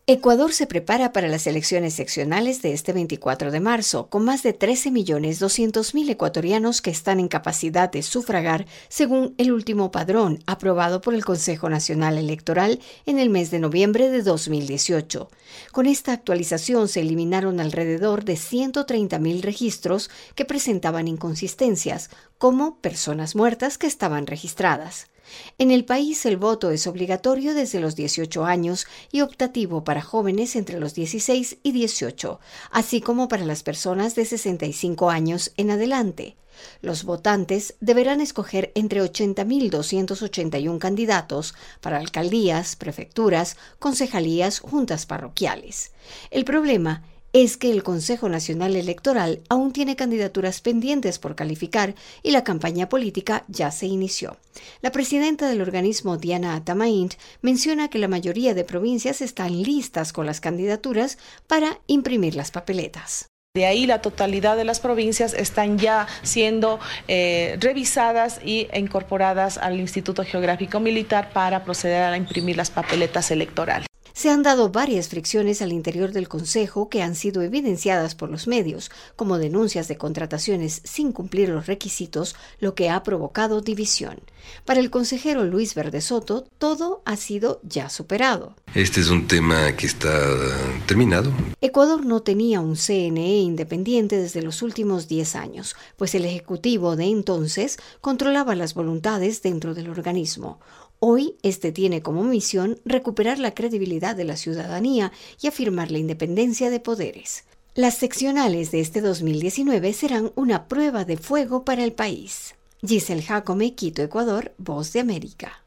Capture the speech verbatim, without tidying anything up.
Ecuador se prepara para las elecciones seccionales de este veinticuatro de marzo, con más de trece millones doscientos mil ecuatorianos que están en capacidad de sufragar, según el último padrón aprobado por el Consejo Nacional Electoral en el mes de noviembre de dos mil dieciocho. Con esta actualización se eliminaron alrededor de ciento treinta mil registros que presentaban inconsistencias, como personas muertas que estaban registradas. En el país el voto es obligatorio desde los dieciocho años y optativo para jóvenes entre los dieciséis y dieciocho, así como para las personas de sesenta y cinco años en adelante. Los votantes deberán escoger entre ochenta mil doscientos ochenta y uno candidatos para alcaldías, prefecturas, concejalías, juntas parroquiales. El problema es que el Consejo Nacional Electoral aún tiene candidaturas pendientes por calificar y la campaña política ya se inició. La presidenta del organismo, Diana Atamaint, menciona que la mayoría de provincias están listas con las candidaturas para imprimir las papeletas. De ahí la totalidad de las provincias están ya siendo eh, revisadas e incorporadas al Instituto Geográfico Militar para proceder a imprimir las papeletas electorales. Se han dado varias fricciones al interior del Consejo que han sido evidenciadas por los medios, como denuncias de contrataciones sin cumplir los requisitos, lo que ha provocado división. Para el consejero Luis Verde Soto, todo ha sido ya superado. Este es un tema que está terminado. Ecuador no tenía un C N E independiente desde los últimos diez años, pues el Ejecutivo de entonces controlaba las voluntades dentro del organismo. Hoy, este tiene como misión recuperar la credibilidad de la ciudadanía y afirmar la independencia de poderes. Las seccionales de este dos mil diecinueve serán una prueba de fuego para el país. Giselle Jacome, Quito, Ecuador, Voz de América.